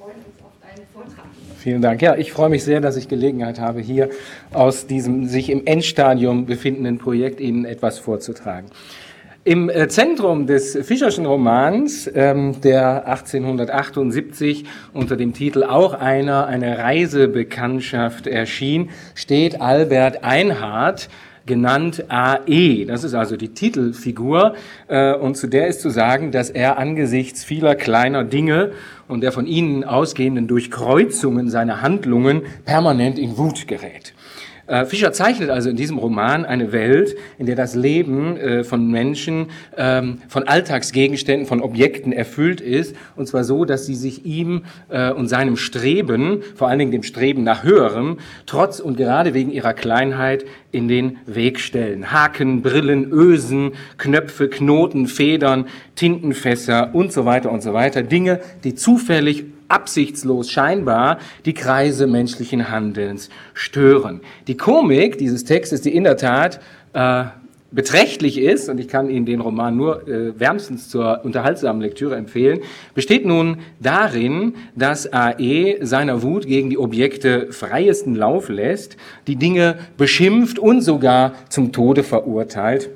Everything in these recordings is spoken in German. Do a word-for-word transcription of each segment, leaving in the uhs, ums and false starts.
freuen uns auf deinen Vortrag. Vielen Dank. Ja, ich freue mich sehr, dass ich Gelegenheit habe, hier aus diesem sich im Endstadium befindenden Projekt Ihnen etwas vorzutragen. Im Zentrum des Fischerschen Romans, ähm, der achtzehnhundertachtundsiebzig unter dem Titel Auch einer, eine Reisebekanntschaft erschien, steht Albert Einhard, genannt A E. Das ist also die Titelfigur, äh, und zu der ist zu sagen, dass er angesichts vieler kleiner Dinge und der von ihnen ausgehenden Durchkreuzungen seiner Handlungen permanent in Wut gerät. Fischer zeichnet also in diesem Roman eine Welt, in der das Leben äh, von Menschen ähm, von Alltagsgegenständen, von Objekten erfüllt ist, und zwar so, dass sie sich ihm äh, und seinem Streben, vor allen Dingen dem Streben nach Höherem, trotz und gerade wegen ihrer Kleinheit in den Weg stellen. Haken, Brillen, Ösen, Knöpfe, Knoten, Federn, Tintenfässer und so weiter und so weiter. Dinge, die zufällig absichtslos scheinbar die Kreise menschlichen Handelns stören. Die Komik dieses Textes, die in der Tat äh, beträchtlich ist, und ich kann Ihnen den Roman nur äh, wärmstens zur unterhaltsamen Lektüre empfehlen, besteht nun darin, dass A E seiner Wut gegen die Objekte freiesten Lauf lässt, die Dinge beschimpft und sogar zum Tode verurteilt.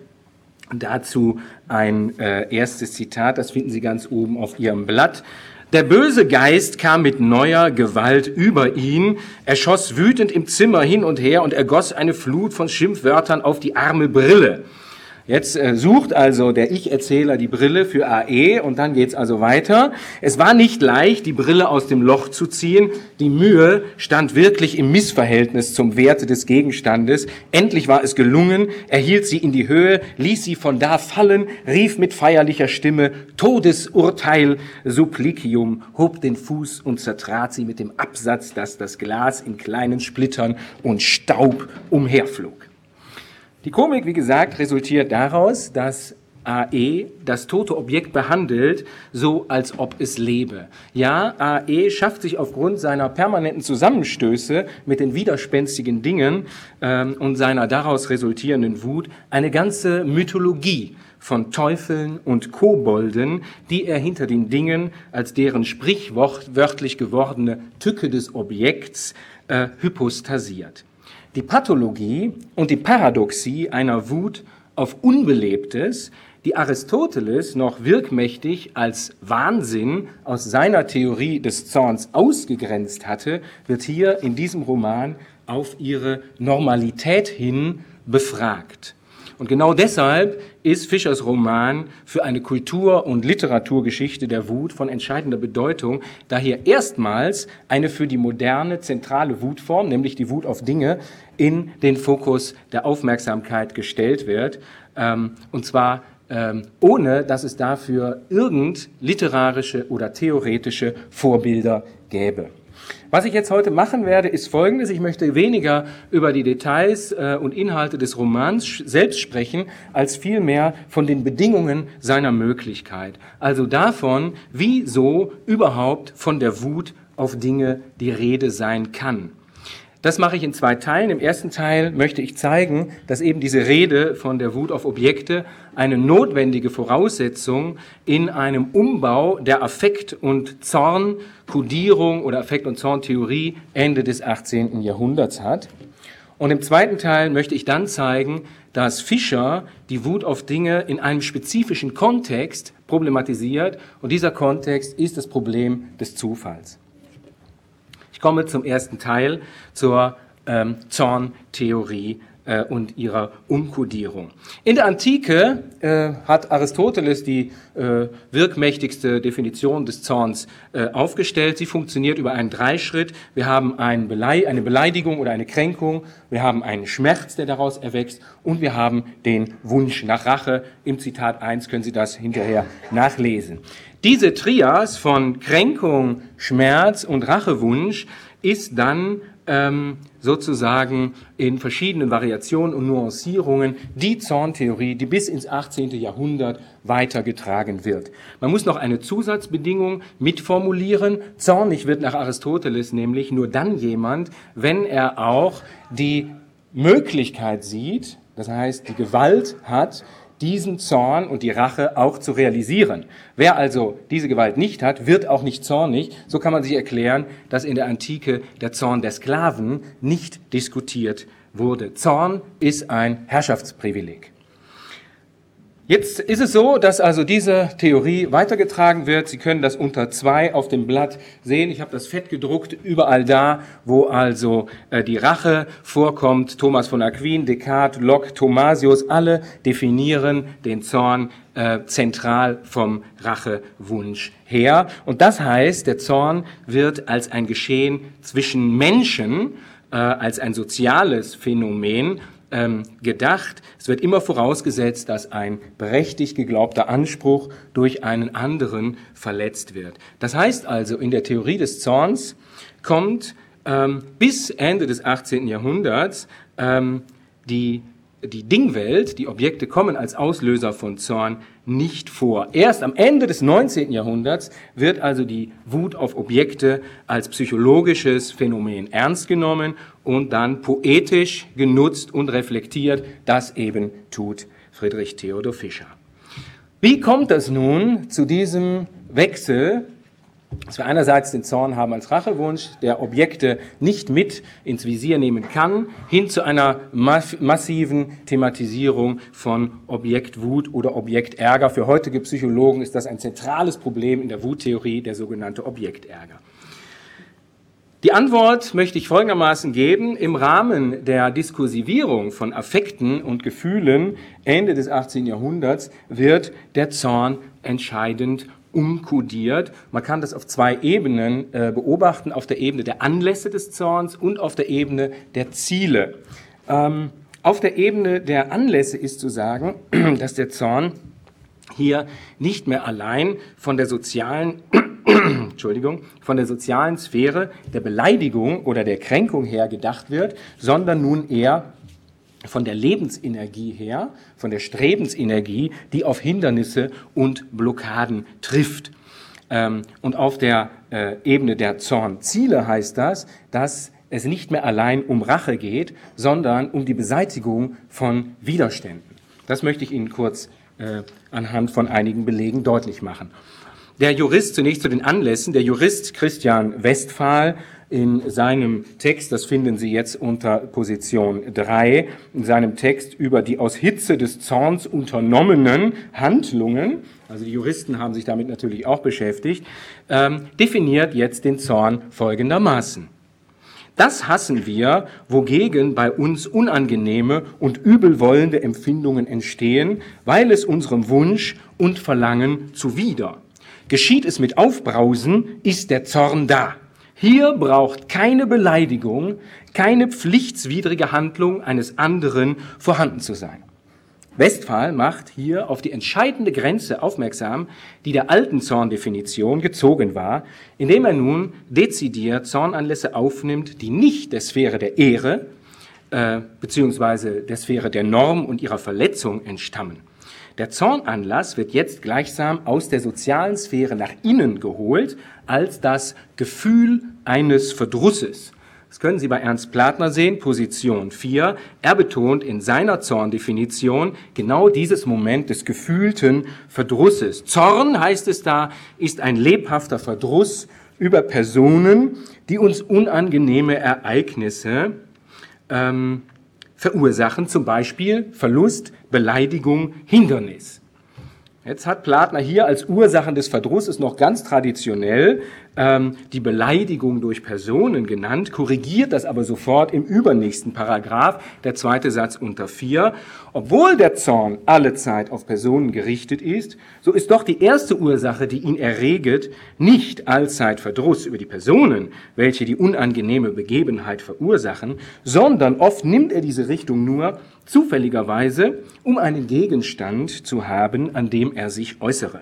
Dazu ein äh, erstes Zitat, das finden Sie ganz oben auf Ihrem Blatt. Der böse Geist kam mit neuer Gewalt über ihn, er schoss wütend im Zimmer hin und her und ergoss eine Flut von Schimpfwörtern auf die arme Brille. Jetzt äh, sucht also der Ich-Erzähler die Brille für A E und dann geht's also weiter. Es war nicht leicht, die Brille aus dem Loch zu ziehen. Die Mühe stand wirklich im Missverhältnis zum Werte des Gegenstandes. Endlich war es gelungen, er hielt sie in die Höhe, ließ sie von da fallen, rief mit feierlicher Stimme Todesurteil, Supplicium, hob den Fuß und zertrat sie mit dem Absatz, dass das Glas in kleinen Splittern und Staub umherflog. Die Komik, wie gesagt, resultiert daraus, dass A E das tote Objekt behandelt, so als ob es lebe. Ja, A E schafft sich aufgrund seiner permanenten Zusammenstöße mit den widerspenstigen Dingen ähm, und seiner daraus resultierenden Wut eine ganze Mythologie von Teufeln und Kobolden, die er hinter den Dingen als deren sprichwörtlich gewordene Tücke des Objekts äh, hypostasiert. Die Pathologie und die Paradoxie einer Wut auf Unbelebtes, die Aristoteles noch wirkmächtig als Wahnsinn aus seiner Theorie des Zorns ausgegrenzt hatte, wird hier in diesem Roman auf ihre Normalität hin befragt. Und genau deshalb ist Fischers Roman für eine Kultur- und Literaturgeschichte der Wut von entscheidender Bedeutung, da hier erstmals eine für die moderne zentrale Wutform, nämlich die Wut auf Dinge, in den Fokus der Aufmerksamkeit gestellt wird, ähm, und zwar ähm, ohne, dass es dafür irgend literarische oder theoretische Vorbilder gäbe. Was ich jetzt heute machen werde, ist Folgendes. Ich möchte weniger über die Details äh, und Inhalte des Romans selbst sprechen, als vielmehr von den Bedingungen seiner Möglichkeit. Also davon, wie so überhaupt von der Wut auf Dinge die Rede sein kann. Das mache ich in zwei Teilen. Im ersten Teil möchte ich zeigen, dass eben diese Rede von der Wut auf Objekte eine notwendige Voraussetzung in einem Umbau der Affekt- und Zornkodierung oder Affekt- und Zorntheorie Ende des achtzehnten Jahrhunderts hat. Und im zweiten Teil möchte ich dann zeigen, dass Fischer die Wut auf Dinge in einem spezifischen Kontext problematisiert, und dieser Kontext ist das Problem des Zufalls. Ich komme zum ersten Teil, zur ähm, Zorntheorie äh, und ihrer Umkodierung. In der Antike äh, hat Aristoteles die äh, wirkmächtigste Definition des Zorns äh, aufgestellt. Sie funktioniert über einen Dreischritt. Wir haben ein Belei- eine Beleidigung oder eine Kränkung, wir haben einen Schmerz, der daraus erwächst, und wir haben den Wunsch nach Rache. Im Zitat eins können Sie das hinterher nachlesen. Diese Trias von Kränkung, Schmerz und Rachewunsch ist dann ähm, sozusagen in verschiedenen Variationen und Nuancierungen die Zorntheorie, die bis ins achtzehnte Jahrhundert weitergetragen wird. Man muss noch eine Zusatzbedingung mitformulieren. Zornig wird nach Aristoteles nämlich nur dann jemand, wenn er auch die Möglichkeit sieht, das heißt die Gewalt hat, diesen Zorn und die Rache auch zu realisieren. Wer also diese Gewalt nicht hat, wird auch nicht zornig. So kann man sich erklären, dass in der Antike der Zorn der Sklaven nicht diskutiert wurde. Zorn ist ein Herrschaftsprivileg. Jetzt ist es so, dass also diese Theorie weitergetragen wird. Sie können das unter zwei auf dem Blatt sehen. Ich habe das fett gedruckt, überall da, wo also äh, die Rache vorkommt. Thomas von Aquin, Descartes, Locke, Thomasius, alle definieren den Zorn äh, zentral vom Rachewunsch her. Und das heißt, der Zorn wird als ein Geschehen zwischen Menschen, äh, als ein soziales Phänomen gedacht. Es wird immer vorausgesetzt, dass ein berechtigt geglaubter Anspruch durch einen anderen verletzt wird. Das heißt also, in der Theorie des Zorns kommt ähm, bis Ende des achtzehnten Jahrhunderts ähm, die, die Dingwelt, die Objekte kommen als Auslöser von Zorn nicht vor. Erst am Ende des neunzehnten Jahrhunderts wird also die Wut auf Objekte als psychologisches Phänomen ernst genommen und dann poetisch genutzt und reflektiert. Das eben tut Friedrich Theodor Fischer. Wie kommt es nun zu diesem Wechsel, dass wir einerseits den Zorn haben als Rachewunsch, der Objekte nicht mit ins Visier nehmen kann, hin zu einer massiven Thematisierung von Objektwut oder Objekterger. Für heutige Psychologen ist das ein zentrales Problem in der Wuttheorie, der sogenannte Objekterger. Die Antwort möchte ich folgendermaßen geben. Im Rahmen der Diskursivierung von Affekten und Gefühlen Ende des achtzehnten Jahrhunderts wird der Zorn entscheidend umkodiert. Man kann das auf zwei Ebenen äh, beobachten, auf der Ebene der Anlässe des Zorns und auf der Ebene der Ziele. Ähm, auf der Ebene der Anlässe ist zu sagen, dass der Zorn hier nicht mehr allein von der sozialen Entschuldigung, von der sozialen Sphäre der Beleidigung oder der Kränkung her gedacht wird, sondern nun eher von der Lebensenergie her, von der Strebensenergie, die auf Hindernisse und Blockaden trifft. Und auf der Ebene der Zornziele heißt das, dass es nicht mehr allein um Rache geht, sondern um die Beseitigung von Widerständen. Das möchte ich Ihnen kurz anhand von einigen Belegen deutlich machen. Der Jurist, zunächst zu den Anlässen, der Jurist Christian Westphal in seinem Text, das finden Sie jetzt unter Position drei, in seinem Text über die aus Hitze des Zorns unternommenen Handlungen, also die Juristen haben sich damit natürlich auch beschäftigt, ähm, definiert jetzt den Zorn folgendermaßen. Das hassen wir, wogegen bei uns unangenehme und übelwollende Empfindungen entstehen, weil es unserem Wunsch und Verlangen zuwider. Geschieht es mit Aufbrausen, ist der Zorn da. Hier braucht keine Beleidigung, keine pflichtswidrige Handlung eines anderen vorhanden zu sein. Westphal macht hier auf die entscheidende Grenze aufmerksam, die der alten Zorndefinition gezogen war, indem er nun dezidiert Zornanlässe aufnimmt, die nicht der Sphäre der Ehre äh, beziehungsweise der Sphäre der Norm und ihrer Verletzung entstammen. Der Zornanlass wird jetzt gleichsam aus der sozialen Sphäre nach innen geholt als das Gefühl eines Verdrusses. Das können Sie bei Ernst Platner sehen, Position vier. Er betont in seiner Zorndefinition genau dieses Moment des gefühlten Verdrusses. Zorn, heißt es da, ist ein lebhafter Verdruss über Personen, die uns unangenehme Ereignisse ähm, verursachen, zum Beispiel Verlust, Beleidigung, Hindernis. Jetzt hat Platner hier als Ursachen des Verdrusses noch ganz traditionell ähm, die Beleidigung durch Personen genannt, korrigiert das aber sofort im übernächsten Paragraph, der zweite Satz unter vier. Obwohl der Zorn allezeit auf Personen gerichtet ist, so ist doch die erste Ursache, die ihn erreget, nicht allzeit Verdruss über die Personen, welche die unangenehme Begebenheit verursachen, sondern oft nimmt er diese Richtung nur zufälligerweise, um einen Gegenstand zu haben, an dem er sich äußere.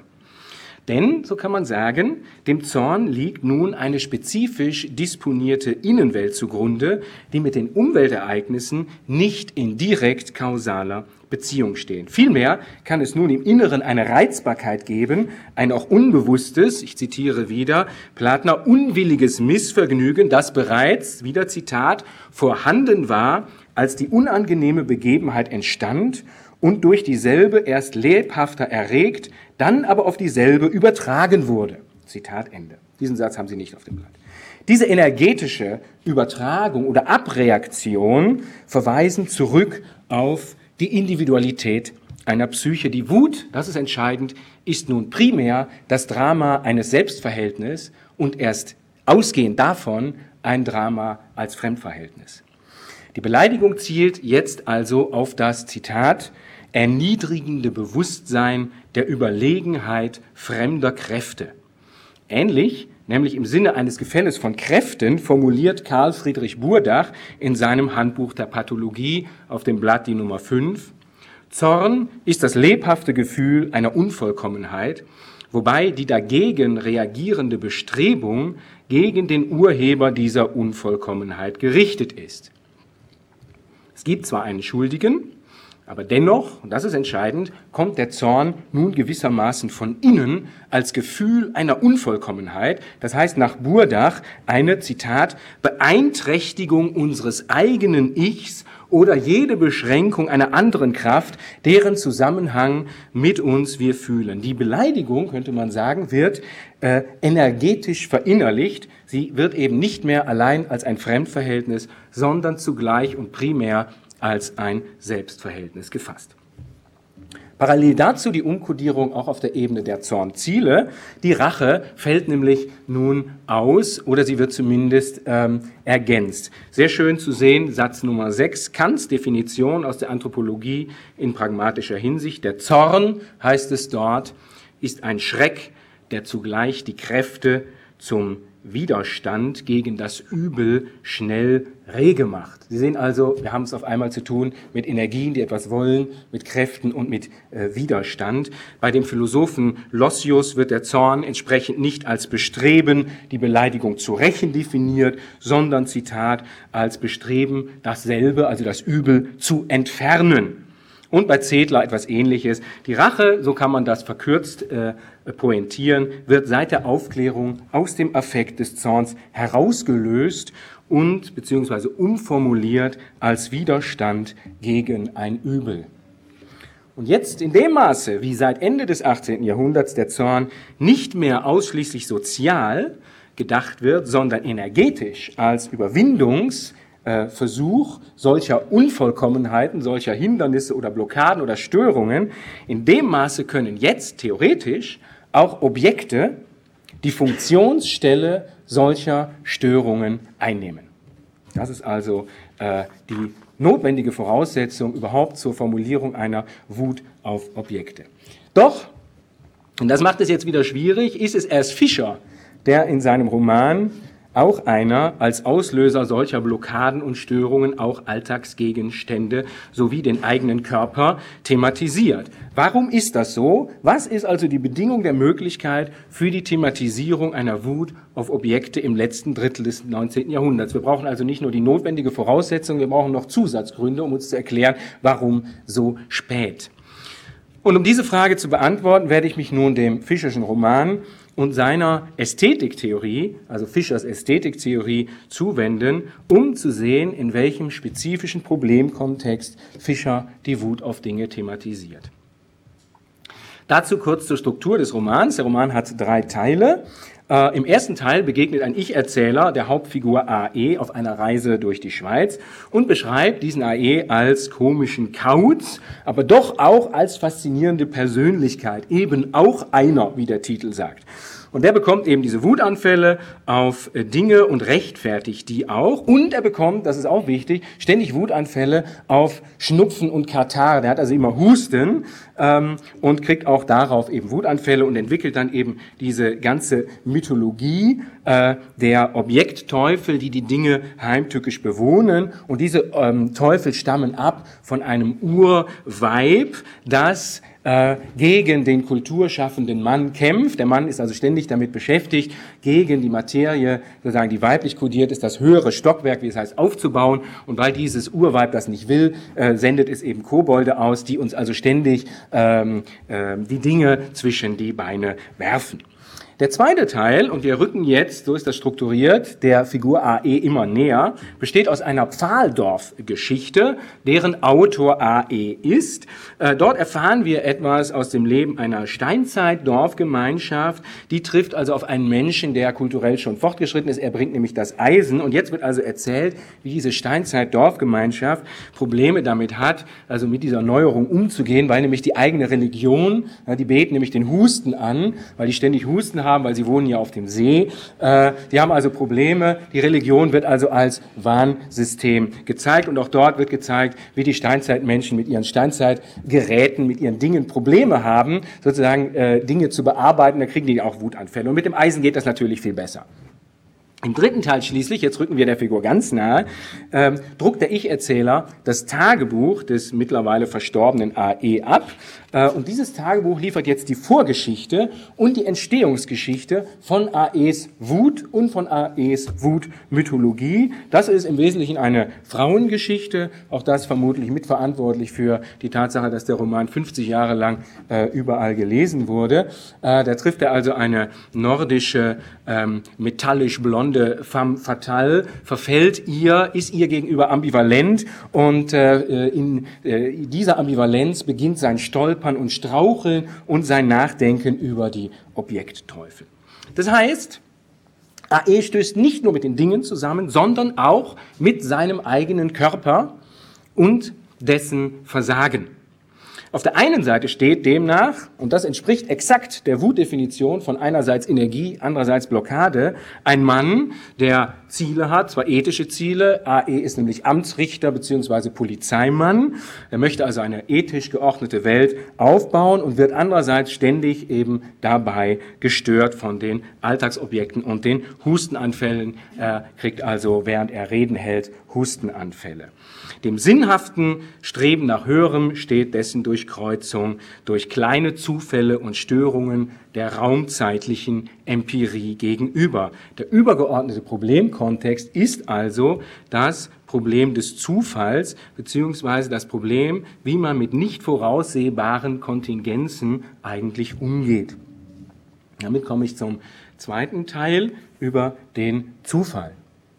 Denn, so kann man sagen, dem Zorn liegt nun eine spezifisch disponierte Innenwelt zugrunde, die mit den Umweltereignissen nicht in direkt kausaler Beziehung stehen. Vielmehr kann es nun im Inneren eine Reizbarkeit geben, ein auch unbewusstes, ich zitiere wieder, Platner, unwilliges Missvergnügen, das bereits, wieder Zitat, vorhanden war, als die unangenehme Begebenheit entstand und durch dieselbe erst lebhafter erregt, dann aber auf dieselbe übertragen wurde. Zitat Ende. Diesen Satz haben Sie nicht auf dem Blatt. Diese energetische Übertragung oder Abreaktion verweisen zurück auf die Individualität einer Psyche. Die Wut, das ist entscheidend, ist nun primär das Drama eines Selbstverhältnisses und erst ausgehend davon ein Drama als Fremdverhältnis. Die Beleidigung zielt jetzt also auf das, Zitat, erniedrigende Bewusstsein der Überlegenheit fremder Kräfte. Ähnlich, nämlich im Sinne eines Gefälles von Kräften, formuliert Karl Friedrich Burdach in seinem Handbuch der Pathologie auf dem Blatt die Nummer fünf, Zorn ist das lebhafte Gefühl einer Unvollkommenheit, wobei die dagegen reagierende Bestrebung gegen den Urheber dieser Unvollkommenheit gerichtet ist. Es gibt zwar einen Schuldigen, aber dennoch, und das ist entscheidend, kommt der Zorn nun gewissermaßen von innen als Gefühl einer Unvollkommenheit, das heißt nach Burdach eine, Zitat, Beeinträchtigung unseres eigenen Ichs oder jede Beschränkung einer anderen Kraft, deren Zusammenhang mit uns wir fühlen. Die Beleidigung, könnte man sagen, wird äh, energetisch verinnerlicht. Sie wird eben nicht mehr allein als ein Fremdverhältnis, sondern zugleich und primär als ein Selbstverhältnis gefasst. Parallel dazu die Umkodierung auch auf der Ebene der Zornziele. Die Rache fällt nämlich nun aus oder sie wird zumindest ähm, ergänzt. Sehr schön zu sehen, Satz Nummer sechs, Kants Definition aus der Anthropologie in pragmatischer Hinsicht. Der Zorn, heißt es dort, ist ein Schreck, der zugleich die Kräfte zum Widerstand gegen das Übel schnell rege macht. Sie sehen also, wir haben es auf einmal zu tun mit Energien, die etwas wollen, mit Kräften und mit äh, Widerstand. Bei dem Philosophen Lossius wird der Zorn entsprechend nicht als Bestreben, die Beleidigung zu rächen definiert, sondern, Zitat, als Bestreben, dasselbe, also das Übel, zu entfernen. Und bei Zedler etwas Ähnliches. Die Rache, so kann man das verkürzt äh, pointieren, wird seit der Aufklärung aus dem Affekt des Zorns herausgelöst und beziehungsweise umformuliert als Widerstand gegen ein Übel. Und jetzt in dem Maße, wie seit Ende des achtzehnten Jahrhunderts der Zorn nicht mehr ausschließlich sozial gedacht wird, sondern energetisch als Überwindungs- Versuch solcher Unvollkommenheiten, solcher Hindernisse oder Blockaden oder Störungen, in dem Maße können jetzt theoretisch auch Objekte die Funktionsstelle solcher Störungen einnehmen. Das ist also äh, die notwendige Voraussetzung überhaupt zur Formulierung einer Wut auf Objekte. Doch, und das macht es jetzt wieder schwierig, ist es erst Fischer, der in seinem Roman auch einer als Auslöser solcher Blockaden und Störungen auch Alltagsgegenstände sowie den eigenen Körper thematisiert. Warum ist das so? Was ist also die Bedingung der Möglichkeit für die Thematisierung einer Wut auf Objekte im letzten Drittel des neunzehnten Jahrhunderts? Wir brauchen also nicht nur die notwendige Voraussetzung, wir brauchen noch Zusatzgründe, um uns zu erklären, warum so spät. Und um diese Frage zu beantworten, werde ich mich nun dem Fischerschen Roman und seiner Ästhetiktheorie, also Fischers Ästhetiktheorie, zuwenden, um zu sehen, in welchem spezifischen Problemkontext Fischer die Wut auf Dinge thematisiert. Dazu kurz zur Struktur des Romans. Der Roman hat drei Teile. Äh, Im ersten Teil begegnet ein Ich-Erzähler der Hauptfigur A E auf einer Reise durch die Schweiz und beschreibt diesen A E als komischen Kauz, aber doch auch als faszinierende Persönlichkeit, eben auch einer, wie der Titel sagt. Und der bekommt eben diese Wutanfälle auf Dinge und rechtfertigt die auch. Und er bekommt, das ist auch wichtig, ständig Wutanfälle auf Schnupfen und Katar. Der hat also immer Husten ähm, und kriegt auch darauf eben Wutanfälle und entwickelt dann eben diese ganze Mythologie äh, der Objektteufel, die die Dinge heimtückisch bewohnen. Und diese ähm, Teufel stammen ab von einem Urweib, das äh, gegen den kulturschaffenden Mann kämpft. Der Mann ist also ständig damit beschäftigt, gegen die Materie, sozusagen die weiblich kodiert ist, das höhere Stockwerk, wie es heißt, aufzubauen. Und weil dieses Urweib das nicht will, äh, sendet es eben Kobolde aus, die uns also ständig ähm, äh, die Dinge zwischen die Beine werfen. Der zweite Teil, und wir rücken jetzt, so ist das strukturiert, der Figur A E immer näher, besteht aus einer Pfahldorf-Geschichte, deren Autor A E ist. Äh, dort erfahren wir etwas aus dem Leben einer Steinzeit-Dorfgemeinschaft. Die trifft also auf einen Menschen, der kulturell schon fortgeschritten ist. Er bringt nämlich das Eisen. Und jetzt wird also erzählt, wie diese Steinzeit-Dorfgemeinschaft Probleme damit hat, also mit dieser Neuerung umzugehen, weil nämlich die eigene Religion, ja, die beten nämlich den Husten an, weil die ständig Husten haben, weil sie wohnen ja auf dem See. Äh, die haben also Probleme. Die Religion wird also als Warnsystem gezeigt. Und auch dort wird gezeigt, wie die Steinzeitmenschen mit ihren Steinzeitgeräten, mit ihren Dingen Probleme haben, sozusagen äh, Dinge zu bearbeiten. Da kriegen die auch Wutanfälle. Und mit dem Eisen geht das natürlich viel besser. Im dritten Teil schließlich, jetzt rücken wir der Figur ganz nahe, ähm, druckt der Ich-Erzähler das Tagebuch des mittlerweile verstorbenen A E ab. Äh, und dieses Tagebuch liefert jetzt die Vorgeschichte und die Entstehungsgeschichte von A Es Wut und von A Es Wutmythologie. Das ist im Wesentlichen eine Frauengeschichte, auch das vermutlich mitverantwortlich für die Tatsache, dass der Roman fünfzig Jahre lang äh, überall gelesen wurde. Äh, da trifft er also eine nordische, ähm, metallisch blonde femme fatale, verfällt ihr, ist ihr gegenüber ambivalent und äh, in äh, dieser Ambivalenz beginnt sein Stolpern und Straucheln und sein Nachdenken über die Objektteufel. Das heißt, A E stößt nicht nur mit den Dingen zusammen, sondern auch mit seinem eigenen Körper und dessen Versagen. Auf der einen Seite steht demnach, und das entspricht exakt der Wutdefinition von einerseits Energie, andererseits Blockade, ein Mann, der Ziele hat, zwar ethische Ziele, A E ist nämlich Amtsrichter bzw. Polizeimann, er möchte also eine ethisch geordnete Welt aufbauen und wird andererseits ständig eben dabei gestört von den Alltagsobjekten und den Hustenanfällen. Er kriegt also, während er Reden hält, Hustenanfälle. Dem sinnhaften Streben nach Höherem steht dessen Durchkreuzung durch kleine Zufälle und Störungen der raumzeitlichen Empirie gegenüber. Der übergeordnete Problemkontext ist also das Problem des Zufalls beziehungsweise das Problem, wie man mit nicht voraussehbaren Kontingenzen eigentlich umgeht. Damit komme ich zum zweiten Teil über den Zufall.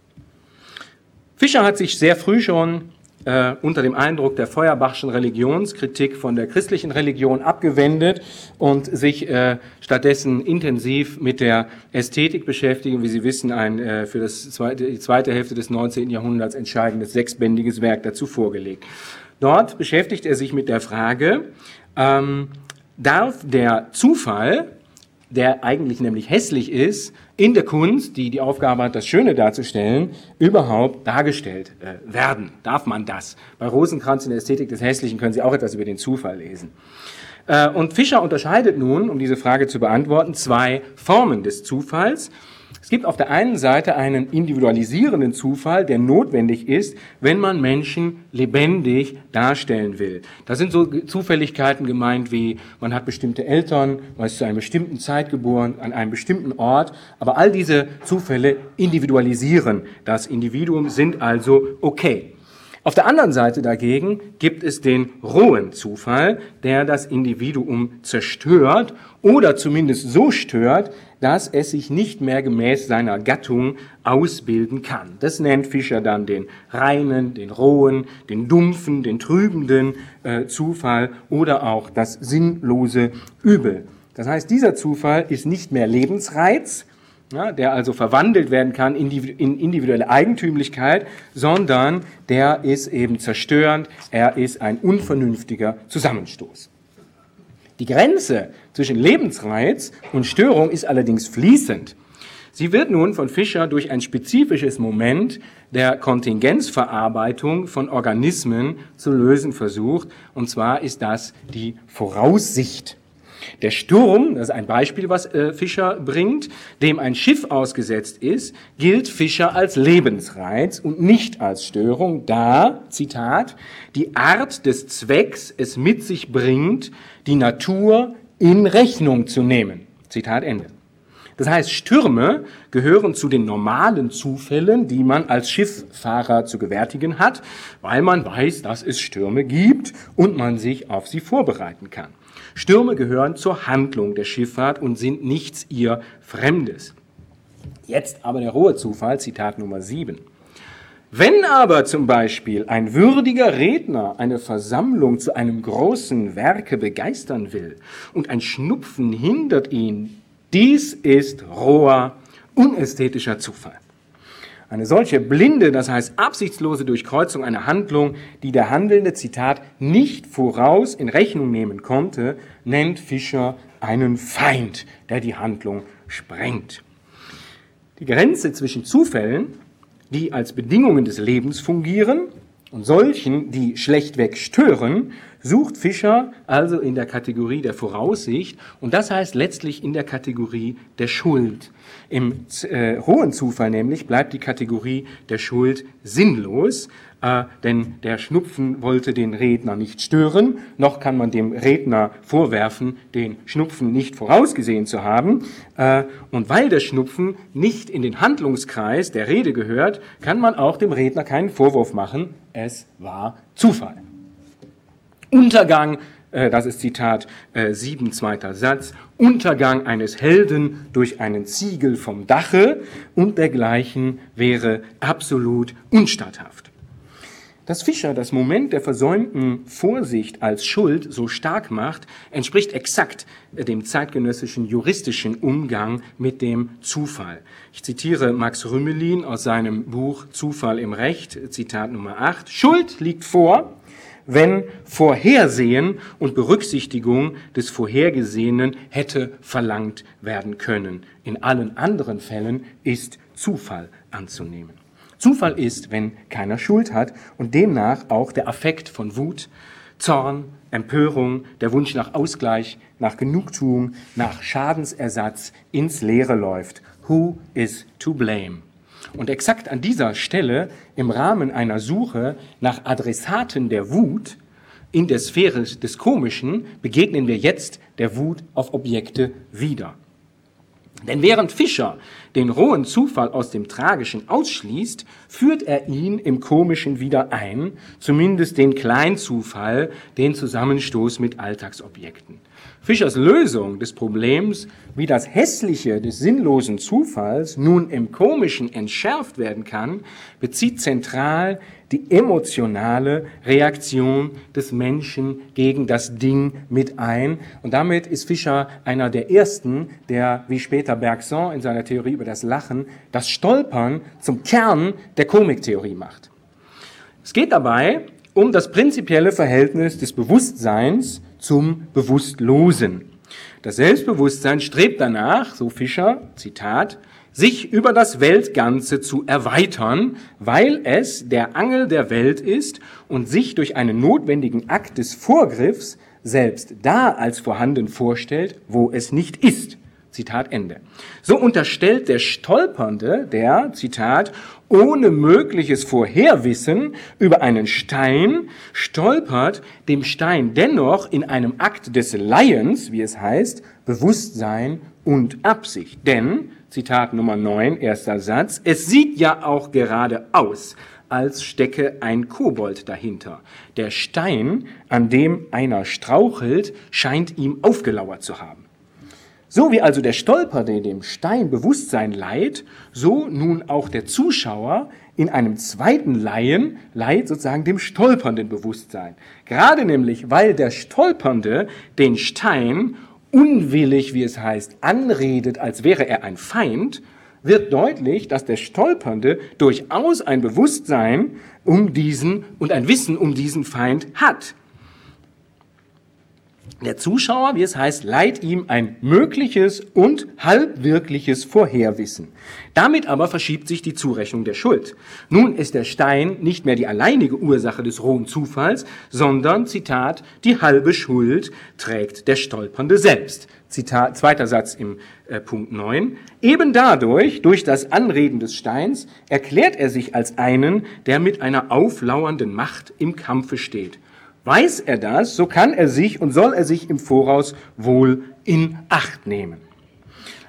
Fischer hat sich sehr früh schon äh, unter dem Eindruck der Feuerbachschen Religionskritik von der christlichen Religion abgewendet und sich äh, stattdessen intensiv mit der Ästhetik beschäftigt. Wie Sie wissen, ein äh, für das zweite, die zweite Hälfte des neunzehnten Jahrhunderts entscheidendes sechsbändiges Werk dazu vorgelegt. Dort beschäftigt er sich mit der Frage, ähm, darf der Zufall, der eigentlich nämlich hässlich ist, in der Kunst, die die Aufgabe hat, das Schöne darzustellen, überhaupt dargestellt äh, werden. Darf man das? Bei Rosenkranz in der Ästhetik des Hässlichen können Sie auch etwas über den Zufall lesen. Äh, und Fischer unterscheidet nun, um diese Frage zu beantworten, zwei Formen des Zufalls. Es gibt auf der einen Seite einen individualisierenden Zufall, der notwendig ist, wenn man Menschen lebendig darstellen will. Da sind so Zufälligkeiten gemeint wie, man hat bestimmte Eltern, man ist zu einer bestimmten Zeit geboren, an einem bestimmten Ort. Aber all diese Zufälle individualisieren das Individuum, sind also okay. Auf der anderen Seite dagegen gibt es den rohen Zufall, der das Individuum zerstört oder zumindest so stört, dass es sich nicht mehr gemäß seiner Gattung ausbilden kann. Das nennt Fischer dann den reinen, den rohen, den dumpfen, den trübenden äh, Zufall oder auch das sinnlose Übel. Das heißt, dieser Zufall ist nicht mehr Lebensreiz, ja, der also verwandelt werden kann in individuelle Eigentümlichkeit, sondern der ist eben zerstörend, er ist ein unvernünftiger Zusammenstoß. Die Grenze zwischen Lebensreiz und Störung ist allerdings fließend. Sie wird nun von Fischer durch ein spezifisches Moment der Kontingenzverarbeitung von Organismen zu lösen versucht, und zwar ist das die Voraussicht. Der Sturm, das ist ein Beispiel, was äh, Fischer bringt, dem ein Schiff ausgesetzt ist, gilt Fischer als Lebensreiz und nicht als Störung, da, Zitat, die Art des Zwecks es mit sich bringt, die Natur in Rechnung zu nehmen. Zitat Ende. Das heißt, Stürme gehören zu den normalen Zufällen, die man als Schifffahrer zu gewärtigen hat, weil man weiß, dass es Stürme gibt und man sich auf sie vorbereiten kann. Stürme gehören zur Handlung der Schifffahrt und sind nichts ihr Fremdes. Jetzt aber der rohe Zufall, Zitat Nummer sieben. Wenn aber zum Beispiel ein würdiger Redner eine Versammlung zu einem großen Werke begeistern will und ein Schnupfen hindert ihn, dies ist roher, unästhetischer Zufall. Eine solche blinde, das heißt absichtslose Durchkreuzung einer Handlung, die der Handelnde, Zitat, nicht voraus in Rechnung nehmen konnte, nennt Fischer einen Feind, der die Handlung sprengt. Die Grenze zwischen Zufällen, die als Bedingungen des Lebens fungieren, und solchen, die schlechtweg stören, sucht Fischer also in der Kategorie der Voraussicht und das heißt letztlich in der Kategorie der Schuld. Im äh, hohen Zufall nämlich bleibt die Kategorie der Schuld sinnlos, äh, denn der Schnupfen wollte den Redner nicht stören, noch kann man dem Redner vorwerfen, den Schnupfen nicht vorausgesehen zu haben. Äh, und weil der Schnupfen nicht in den Handlungskreis der Rede gehört, kann man auch dem Redner keinen Vorwurf machen, es war Zufall. Untergang, äh, das ist Zitat äh, sieben, zweiter Satz, Untergang eines Helden durch einen Ziegel vom Dache und dergleichen wäre absolut unstatthaft. Dass Fischer das Moment der versäumten Vorsicht als Schuld so stark macht, entspricht exakt dem zeitgenössischen juristischen Umgang mit dem Zufall. Ich zitiere Max Rümelin aus seinem Buch Zufall im Recht, Zitat Nummer acht. Schuld liegt vor, wenn Vorhersehen und Berücksichtigung des Vorhergesehenen hätte verlangt werden können. In allen anderen Fällen ist Zufall anzunehmen. Zufall ist, wenn keiner Schuld hat und demnach auch der Affekt von Wut, Zorn, Empörung, der Wunsch nach Ausgleich, nach Genugtuung, nach Schadensersatz ins Leere läuft. Who is to blame? Und exakt an dieser Stelle im Rahmen einer Suche nach Adressaten der Wut in der Sphäre des Komischen begegnen wir jetzt der Wut auf Objekte wieder. Denn während Fischer den rohen Zufall aus dem Tragischen ausschließt, führt er ihn im Komischen wieder ein, zumindest den Kleinzufall, den Zusammenstoß mit Alltagsobjekten. Fischers Lösung des Problems, wie das Hässliche des sinnlosen Zufalls nun im Komischen entschärft werden kann, bezieht zentral die emotionale Reaktion des Menschen gegen das Ding mit ein. Und damit ist Fischer einer der Ersten, der, wie später Bergson in seiner Theorie über das Lachen, das Stolpern zum Kern der Komiktheorie macht. Es geht dabei um das prinzipielle Verhältnis des Bewusstseins zum Bewusstlosen. Das Selbstbewusstsein strebt danach, so Fischer, Zitat, sich über das Weltganze zu erweitern, weil es der Angel der Welt ist und sich durch einen notwendigen Akt des Vorgriffs selbst da als vorhanden vorstellt, wo es nicht ist. Zitat Ende. So unterstellt der Stolpernde, der, Zitat, ohne mögliches Vorherwissen über einen Stein stolpert, dem Stein dennoch in einem Akt des Leihens, wie es heißt, Bewusstsein und Absicht. Denn, Zitat Nummer neun, erster Satz, es sieht ja auch gerade aus, als stecke ein Kobold dahinter. Der Stein, an dem einer strauchelt, scheint ihm aufgelauert zu haben. So wie also der Stolpernde dem Stein Bewusstsein leiht, so nun auch der Zuschauer in einem zweiten Leihen leiht sozusagen dem Stolpernden Bewusstsein. Gerade nämlich, weil der Stolpernde den Stein unwillig, wie es heißt, anredet, als wäre er ein Feind, wird deutlich, dass der Stolpernde durchaus ein Bewusstsein um diesen und ein Wissen um diesen Feind hat. Der Zuschauer, wie es heißt, leiht ihm ein mögliches und halbwirkliches Vorherwissen. Damit aber verschiebt sich die Zurechnung der Schuld. Nun ist der Stein nicht mehr die alleinige Ursache des rohen Zufalls, sondern, Zitat, die halbe Schuld trägt der Stolpernde selbst. Zitat, zweiter Satz im äh, Punkt neun. Eben dadurch, durch das Anreden des Steins, erklärt er sich als einen, der mit einer auflauernden Macht im Kampfe steht. Weiß er das, so kann er sich und soll er sich im Voraus wohl in Acht nehmen.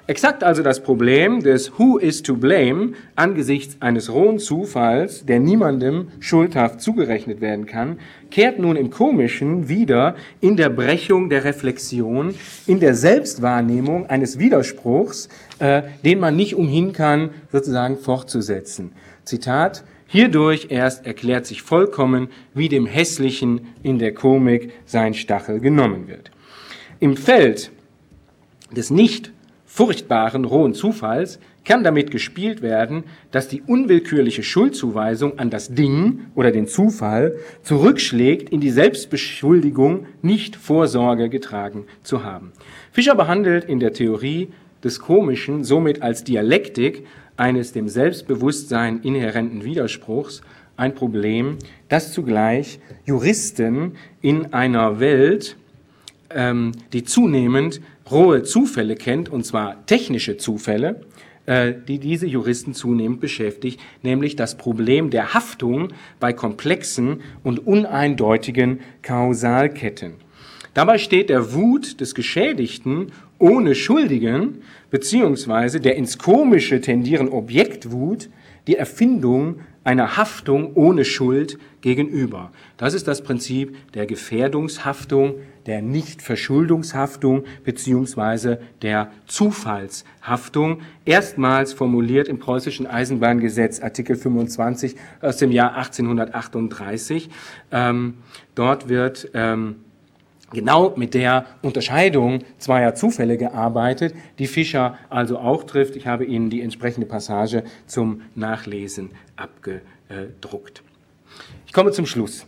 Exakt also das Problem des Who is to blame angesichts eines rohen Zufalls, der niemandem schuldhaft zugerechnet werden kann, kehrt nun im Komischen wieder in der Brechung der Reflexion, in der Selbstwahrnehmung eines Widerspruchs, äh, den man nicht umhin kann, sozusagen fortzusetzen. Zitat: Hierdurch erst erklärt sich vollkommen, wie dem Hässlichen in der Komik sein Stachel genommen wird. Im Feld des nicht furchtbaren rohen Zufalls kann damit gespielt werden, dass die unwillkürliche Schuldzuweisung an das Ding oder den Zufall zurückschlägt in die Selbstbeschuldigung, nicht Vorsorge getragen zu haben. Fischer behandelt in der Theorie des Komischen somit als Dialektik eines dem Selbstbewusstsein inhärenten Widerspruchs ein Problem, das zugleich Juristen in einer Welt, ähm, die zunehmend rohe Zufälle kennt, und zwar technische Zufälle, äh, die diese Juristen zunehmend beschäftigt, nämlich das Problem der Haftung bei komplexen und uneindeutigen Kausalketten. Dabei steht der Wut des Geschädigten ohne Schuldigen, beziehungsweise der ins Komische tendierenden Objektwut, die Erfindung einer Haftung ohne Schuld gegenüber. Das ist das Prinzip der Gefährdungshaftung, der Nichtverschuldungshaftung beziehungsweise der Zufallshaftung, erstmals formuliert im preußischen Eisenbahngesetz Artikel fünfundzwanzig aus dem Jahr achtzehnhundertachtunddreißig. Ähm, dort wird ähm, genau mit der Unterscheidung zweier Zufälle gearbeitet, die Fischer also auch trifft. Ich habe Ihnen die entsprechende Passage zum Nachlesen abgedruckt. Ich komme zum Schluss.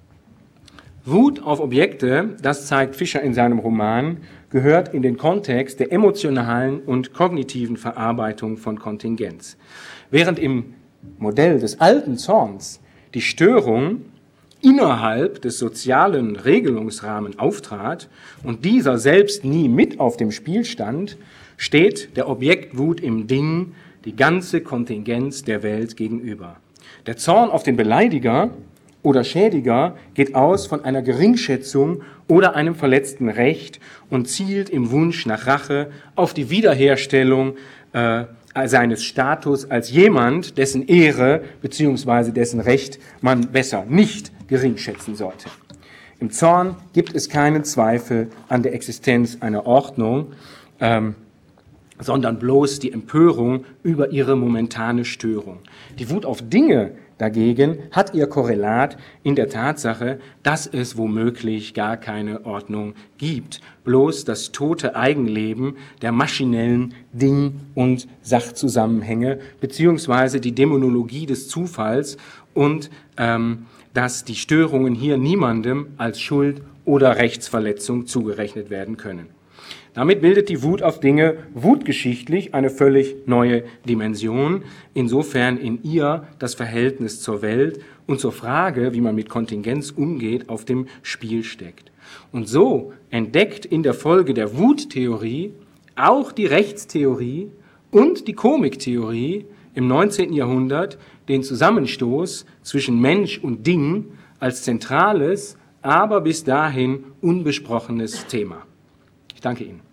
Wut auf Objekte, das zeigt Fischer in seinem Roman, gehört in den Kontext der emotionalen und kognitiven Verarbeitung von Kontingenz. Während im Modell des alten Zorns die Störung innerhalb des sozialen Regelungsrahmens auftrat und dieser selbst nie mit auf dem Spiel stand, steht der Objektwut im Ding die ganze Kontingenz der Welt gegenüber. Der Zorn auf den Beleidiger oder Schädiger geht aus von einer Geringschätzung oder einem verletzten Recht und zielt im Wunsch nach Rache auf die Wiederherstellung äh, seines Status als jemand, dessen Ehre bzw. dessen Recht man besser nicht geringschätzen sollte. Im Zorn gibt es keinen Zweifel an der Existenz einer Ordnung, ähm, sondern bloß die Empörung über ihre momentane Störung. Die Wut auf Dinge dagegen hat ihr Korrelat in der Tatsache, dass es womöglich gar keine Ordnung gibt, bloß das tote Eigenleben der maschinellen Ding- und Sachzusammenhänge beziehungsweise die Dämonologie des Zufalls und ähm, dass die Störungen hier niemandem als Schuld oder Rechtsverletzung zugerechnet werden können. Damit bildet die Wut auf Dinge wutgeschichtlich eine völlig neue Dimension, insofern in ihr das Verhältnis zur Welt und zur Frage, wie man mit Kontingenz umgeht, auf dem Spiel steckt. Und so entdeckt in der Folge der Wuttheorie auch die Rechtstheorie und die Komiktheorie im neunzehnten Jahrhundert den Zusammenstoß zwischen Mensch und Ding als zentrales, aber bis dahin unbesprochenes Thema. Ich danke Ihnen.